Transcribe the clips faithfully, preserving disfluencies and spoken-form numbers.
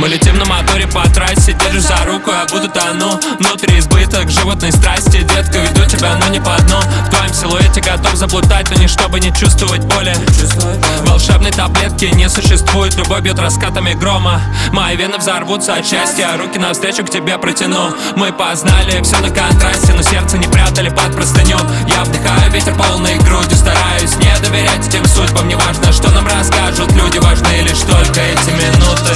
Мы летим на моторе по трассе, держишь за руку, я буду тону. Внутри избыток животной страсти, детка, веду тебя, но не по одну. В твоем силуэте готов заплутать, но не чтобы не чувствовать боли. Волшебной таблетки не существует, любовь бьет раскатами грома. Мои вены взорвутся от счастья, руки навстречу к тебе протяну. Мы познали все на контрасте, но сердце не прятали под простыню. Я вдыхаю ветер полной грудью, стараюсь не доверять этим судьбам. Не важно, что нам расскажут люди, важны лишь только эти минуты.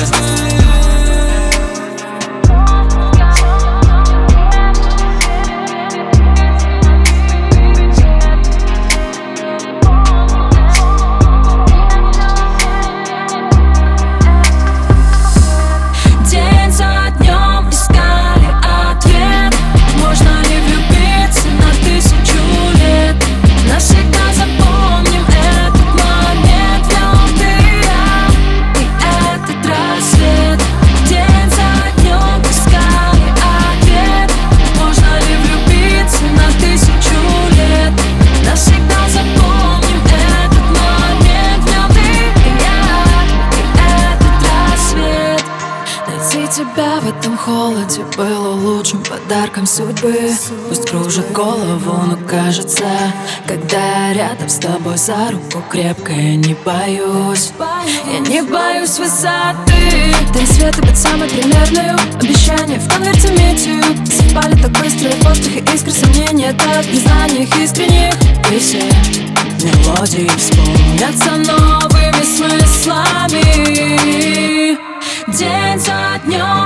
Тебя в этом холоде было лучшим подарком судьбы. Пусть кружит голову, но кажется, когда я рядом с тобой за руку крепко, я не боюсь. Я не боюсь высоты. Три света быть самой примерной. Обещания в конверте метью совпали так быстро, в воздухе искры сомнения, так в незнаниях искренних. И все мелодии вспомнятся новыми смыслами. День за днем